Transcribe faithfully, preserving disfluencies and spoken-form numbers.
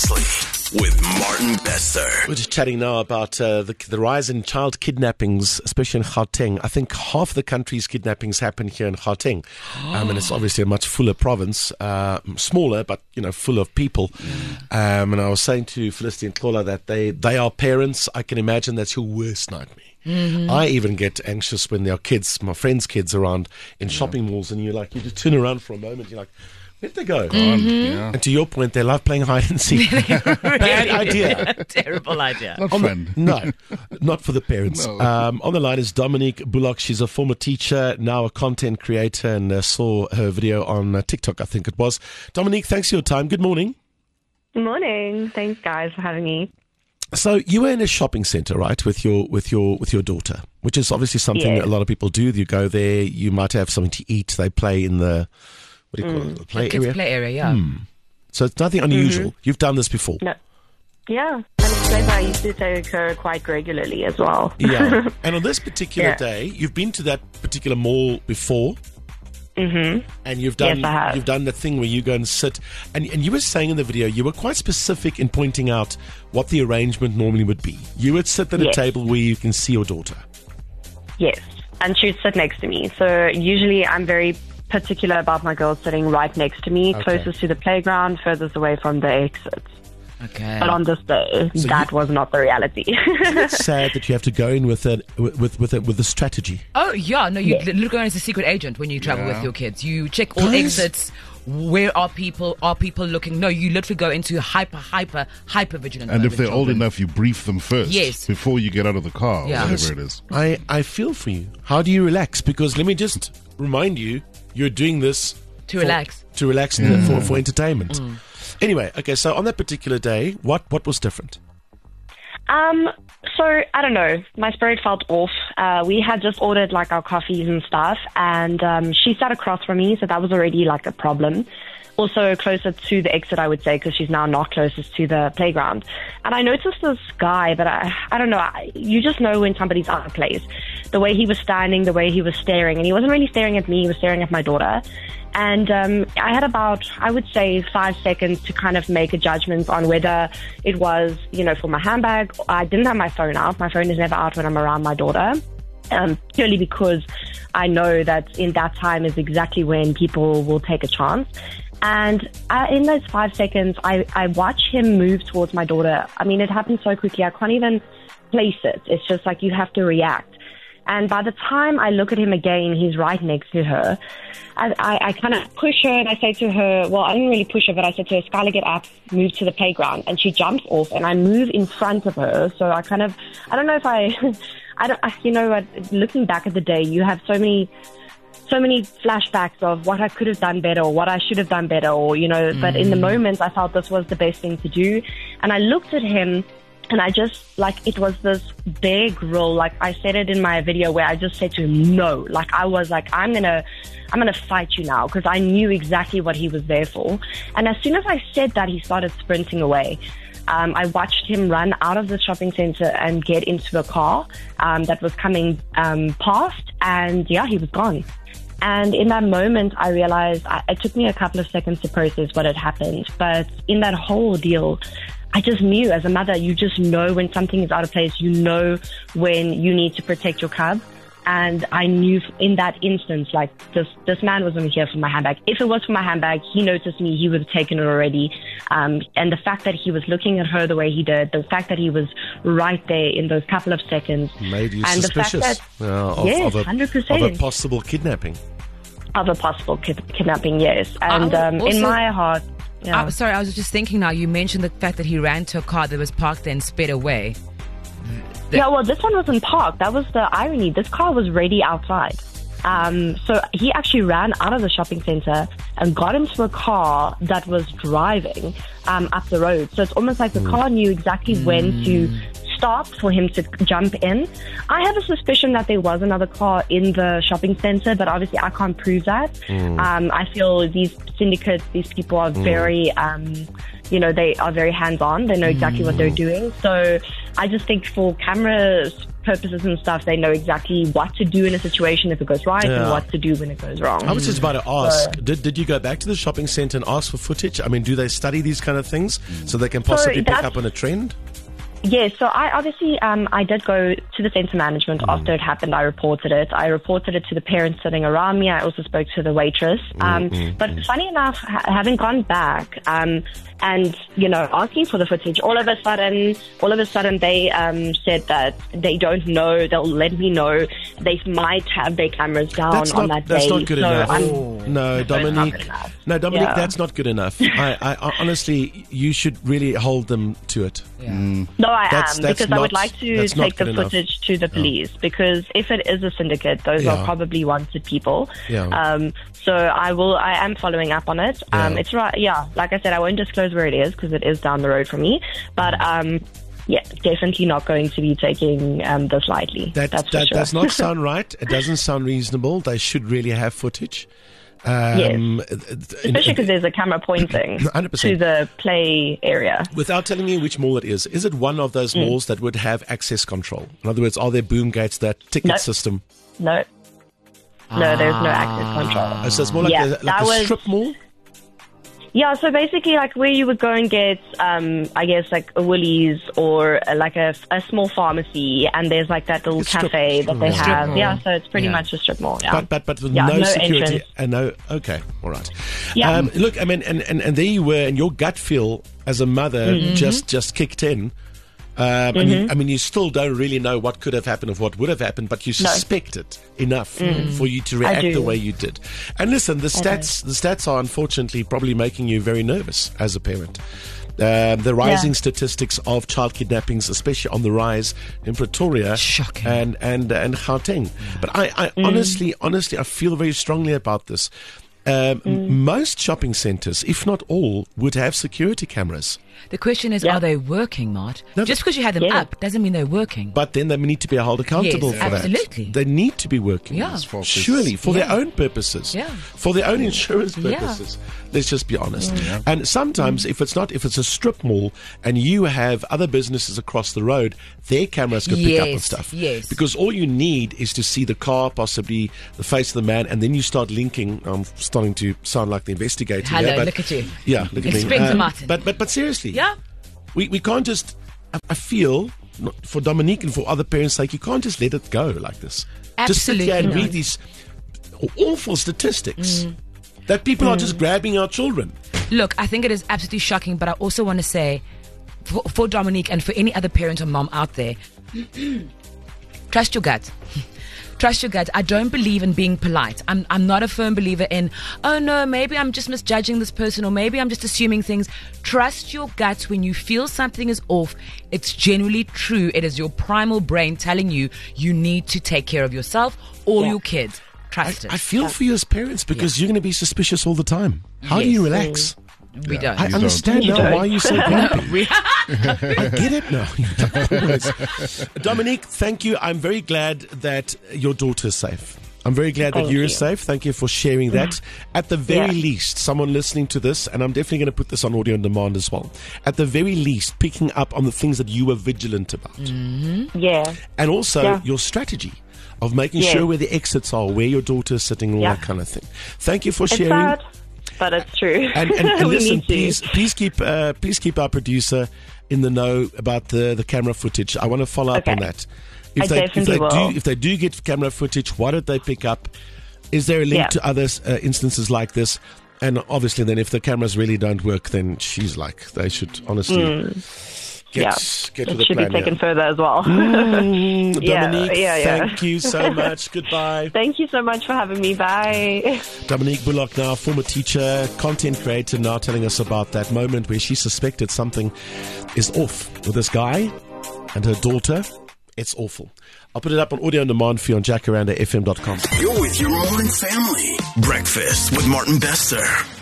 Seriously, with Martin Bester. We're just chatting now about uh, the, the rise in child kidnappings, especially in Gauteng. I think half the country's kidnappings happen here in Gauteng. Um, and it's obviously a much fuller province, uh, smaller, but, you know, full of people. Um, and I was saying to Felicity and Claudia that they, they are parents. I can imagine that's your worst nightmare. Mm-hmm. I even get anxious when there are kids, my friends' kids around in yeah. shopping malls, and you're like, you just turn around for a moment, you're like, where'd they go? Mm-hmm. Yeah. And to your point, they love playing hide and seek. Bad idea. Terrible idea. Not on fun. The, no, not for the parents. No. Um, on the line is Dominique Bullock. She's a former teacher, now a content creator, and uh, saw her video on uh, TikTok, I think it was. Dominique, thanks for your time. Good morning. Good morning. Thanks, guys, for having me. So you were in a shopping centre, right, with your with your with your daughter, which is obviously something Yes. a lot of people do. You go there, you might have something to eat. They play in the what do you call Mm. it? The play Kids area. play area, yeah. Hmm. So it's nothing unusual. You've done this before. No. Yeah. And it's a place I used to take her quite regularly as well. Yeah. And on this particular Yeah. day, you've been to that particular mall before. Mm-hmm. And you've done Yes, I have. you've done the thing where you go and sit, and and you were saying in the video you were quite specific in pointing out what the arrangement normally would be. You would sit at a Yes. table where you can see your daughter. Yes. And she would sit next to me. So usually I'm very particular about my girls sitting right next to me, Okay. closest to the playground, furthest away from the exits. Okay. But on this day, So that you- was not the reality. It's sad that you have to go in with a with with a, with a strategy. Oh, yeah. No, you Yes. literally go in as a secret agent when you travel Yeah. with your kids. You check all Guys. exits. Where are people? Are people looking? No, you literally go into hyper, hyper, hyper vigilant. And mode if with they're old children. enough, you brief them first. Yes. Before you get out of the car, Yeah. or whatever it is. I I feel for you. How do you relax? Because let me just remind you, you're doing this To for- relax. to relax and for for entertainment. Anyway, okay. So on that particular day, what what was different? Um, so I don't know. My spirit felt off. Uh, we had just ordered like our coffees and stuff, and um, she sat across from me, so that was already like a problem. Also closer to the exit, I would say, because she's now not closest to the playground. And I noticed this guy, but I, I don't know. I, you just know when somebody's out of place. The way he was standing, the way he was staring, and he wasn't really staring at me. He was staring at my daughter. And um, I had about, I would say, five seconds to kind of make a judgment on whether it was, you know, for my handbag. I didn't have my phone out. My phone is never out when I'm around my daughter, um, purely because I know that in that time is exactly when people will take a chance. And uh, in those five seconds, I, I watch him move towards my daughter. I mean, it happened so quickly. I can't even place it. It's just like you have to react. And by the time I look at him again, he's right next to her. I, I, I kind of push her and I say to her, well, I didn't really push her, but I said to her, Skylar, get up, move to the playground. And she jumps off and I move in front of her. So I kind of, I don't know if I, I don't, I- you know what, looking back at the day, you have so many, so many flashbacks of what I could have done better or what I should have done better or, you know, but in the moment I felt this was the best thing to do. And I looked at him and I just, like, it was this big rule. Like I said it in my video where I just said to him, no. Like I was like, I'm going to, I'm going to fight you now because I knew exactly what he was there for. And as soon as I said that, he started sprinting away. Um, I watched him run out of the shopping center and get into a car um, that was coming um, past. And yeah, he was gone. And in that moment, I realized I, it took me a couple of seconds to process what had happened. But in that whole deal, I just knew as a mother, you just know when something is out of place. You know when you need to protect your cub. And I knew in that instance, like this, this man wasn't here for my handbag. If it was for my handbag, he noticed me, he would have taken it already. Um, and the fact that he was looking at her the way he did, the fact that he was right there in those couple of seconds. Made you And the fact suspicious that- uh, of, Yes, of, a, one hundred percent. of a possible kidnapping. Of a possible kid- kidnapping, yes. And would um, in also- my heart, yeah. Uh, sorry, I was just thinking now. You mentioned the fact that he ran to a car that was parked there and sped away. Yeah, well, this one wasn't parked. That was the irony. This car was ready outside. Um, so he actually ran out of the shopping center and got into a car that was driving um, up the road. So it's almost like the car knew exactly when to stop for him to jump in. I have a suspicion that there was another car in the shopping center, but obviously I can't prove that. Um, I feel these syndicates, these people are very, um, you know, they are very hands-on. They know exactly what they're doing. So I just think for camera purposes and stuff, they know exactly what to do in a situation if it goes right Yeah. and what to do when it goes wrong. I was just about to ask, So- did, did you go back to the shopping centre and ask for footage? I mean, do they study these kind of things so they can possibly pick that's- up on a trend? Yes, so I obviously, um, I did go to the centre management after it happened. I reported it. I reported it to the parents sitting around me. I also spoke to the waitress. Um, but funny enough, ha- having gone back, um, and, you know, asking for the footage, all of a sudden, all of a sudden they, um, said that they don't know. They'll let me know. They might have their cameras down That's on not, that that's day. not good so enough. I'm- No, That's not Dominique. good enough. No, Dominique, Yeah. that's not good enough. I, I, I honestly, you should really hold them to it. Yeah. No, I That's- am, that's because I would not- like to that's not take the good enough. footage to the police, because if it is a syndicate, those Yeah. are probably wanted people. Yeah. Um, so I will, I am following up on it. Um, Yeah. It's right, yeah, like I said, I won't disclose where it is because it is down the road from me, but, um, yeah, definitely not going to be taking um, this lightly. That, that's for that sure. does not sound right. It doesn't sound reasonable. They should really have footage. Um, Especially because there's a camera pointing one hundred percent. to the play area. Without telling me which mall it is, is it one of those Mm. malls that would have access control? In other words, are there boom gates, that ticket No. system? No. No, there's no access control. Oh, so it's more like Yeah, a, like that a was- strip mall? Yeah, so basically, like where you would go and get, um, I guess, like a Woolies or uh, like a, a small pharmacy, and there's like that little It's strip- cafe that they strip have. mall. Yeah, so it's pretty Yeah. much a strip mall. Yeah, But but but with Yeah, no, no security entrance. and no. Okay, all right. Yeah. Um, look, I mean, and, and, and there you were, and your gut feel as a mother Mm-hmm. just just kicked in. Um, and you, I mean, you still don't really know what could have happened or what would have happened, but you No. suspect it enough for you to react do. the way you did. And listen, the stats the stats are unfortunately probably making you very nervous as a parent. Um, the rising Yeah. statistics of child kidnappings, especially on the rise in Pretoria Shocking. and and and Gauteng. But I, I Mm. honestly, honestly, I feel very strongly about this. Um, Mm. Most shopping centres, if not all, would have security cameras. The question is, Yeah. are they working, Mart? No, Just because you had them Yeah. up doesn't mean they're working. But then they need to be held accountable Yes, for absolutely. that. They need to be working. Yeah. It's for- Surely, for Yeah. their own purposes. Yeah. For their own insurance Yeah. purposes. Let's just be honest. Yeah. And sometimes, if it's not, if it's a strip mall and you have other businesses across the road, their cameras can pick up on Yes, stuff. yes. Because all you need is to see the car, possibly the face of the man, and then you start linking. I'm starting to sound like the investigator. Hello, here, but look at you. Yeah, look at me. Inspector Martin. But but but seriously. Yeah. We we can't just. I, I feel not- for Dominique and for other parents' sake, you can't just let it go like this. Just sit here and Absolutely read not. these awful statistics that people are just grabbing our children. Look, I think it is absolutely shocking, but I also want to say, for, for Dominique and for any other parent or mom out there, trust your gut. Trust your gut. I don't believe in being polite. I'm I'm not a firm believer in, oh no, maybe I'm just misjudging this person or maybe I'm just assuming things. Trust your gut when you feel something is off. It's genuinely true. It is your primal brain telling you you need to take care of yourself or your kids. I, Trust it. I feel for you as parents because you're going to be suspicious all the time. How do Yes. you relax? we don't. I You understand don't. now why you're so grumpy. We- I get it now. Always. Dominique, thank you. I'm very glad that your daughter is safe. I'm very glad that Thank you're you. safe. Thank you for sharing that. At the very Yeah. least, someone listening to this, and I'm definitely going to put this on audio on demand as well. At the very least, picking up on the things that you were vigilant about. Yeah. And also Yeah. your strategy of making Yes. sure where the exits are, where your daughter is sitting, all Yeah. that kind of thing. Thank you for It's sharing. sad, but it's true. And, and, and We listen, need to. please, please keep, uh, please keep our producer in the know about the, the camera footage. I want to follow up Okay. on that. If I they, if definitely they will. do, if they do get camera footage, what did they pick up? Is there a link Yeah. to other uh, instances like this? And obviously, then if the cameras really don't work, then she's like, they should honestly get, Mm. yeah. get to It the should plan. be taken yeah. further as well. Mm, Yeah, Dominique, yeah, yeah. thank you so much. Goodbye. Thank you so much for having me. Bye. Dominique Bullock, now former teacher, content creator, now telling us about that moment where she suspected something is off with this guy and her daughter. It's awful. I'll put it up on audio on demand for you on jacaranda f m dot com. You're with your morning family. Breakfast with Martin Bester.